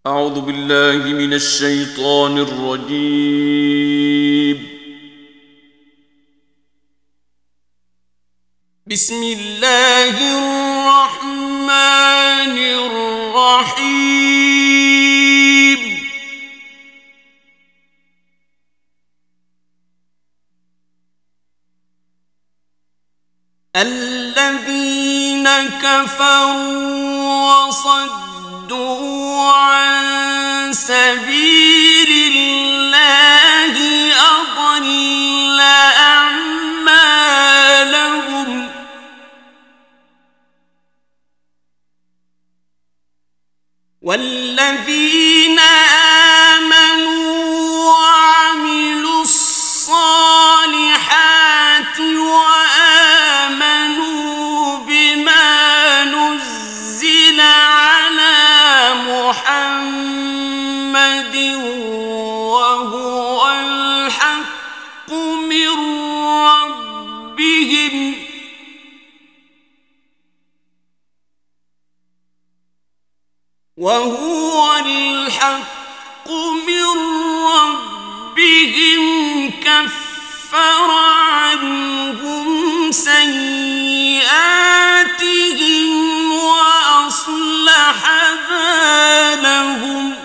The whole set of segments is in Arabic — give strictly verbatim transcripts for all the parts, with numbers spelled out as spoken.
أعوذ بالله من الشيطان الرجيم. بسم الله الرحمن الرحيم. الذين كفروا وصدوا عن سبيل الله أضل أعمالهم والذين آمنوا وعملوا الصالحات وآمنوا بما نزل على محمد وهو الحق من ربهم وهو الحق من ربهم كفر عنهم سيئاتهم وأصلح بالهم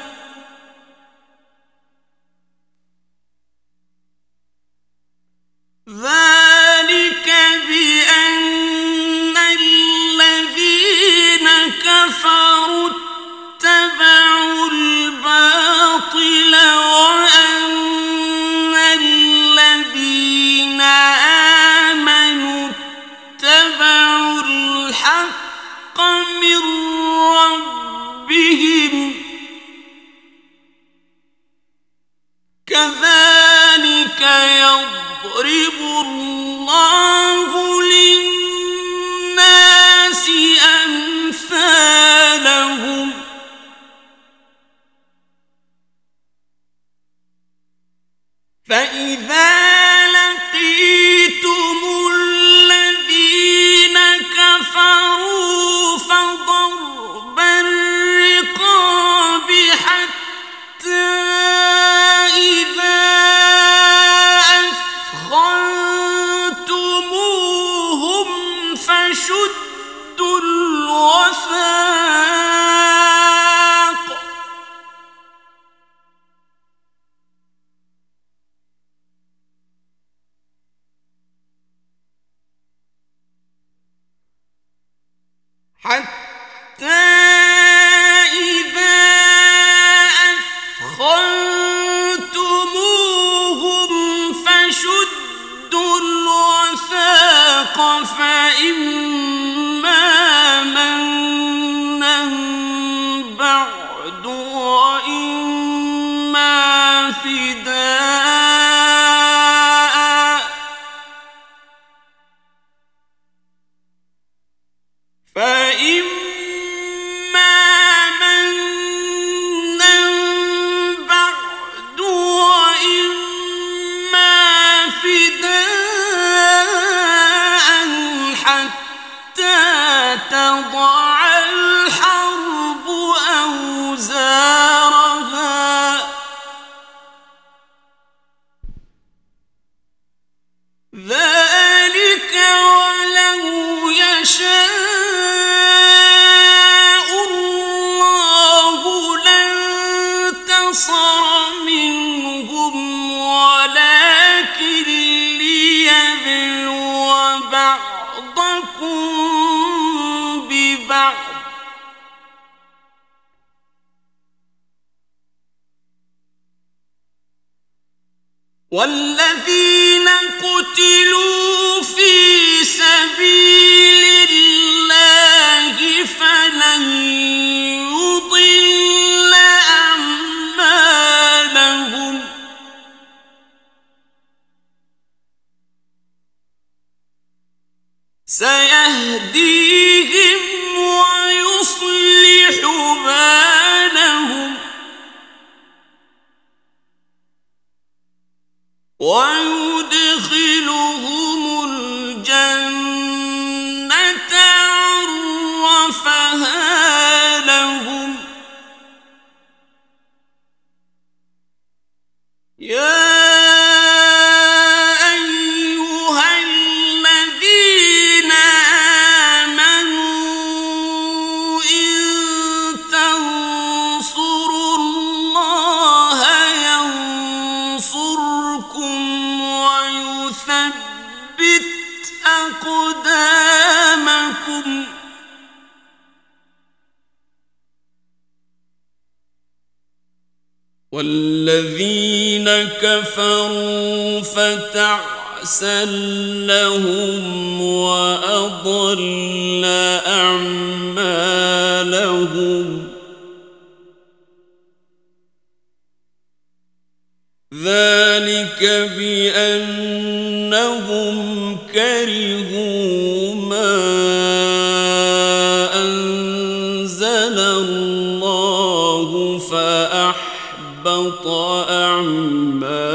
ذلك بأن الذين كفروا اتبعوا الباطل وأن الذين آمنوا اتبعوا الحق من ربهم كذلك يضرب الله للناس أمثالهم فإذا لقيتم الذين كفروا فضرب الرقاب حتى إذا أثخنتموهم فشدوا الوثاق حتى إذا أثخنتموهم فشدوا الوثاق فإما منا بعد وإما فداء فإما منا بعد وإما فداء حتى تضع الحرب أوزارها ذلك ولو يشاء الله لانتصر منهم ولكن ليبلو بعضكم ببعض والذين قتلوا في سبيل الله فلن يضل أعمالهم سيهديهم ويصلح بالهم ويدخلهم والذين كفروا فتعسا لهم وأضل أعمالهم ذلك بأنهم كرهوا ما أنزل الله فأحبط أعمالهم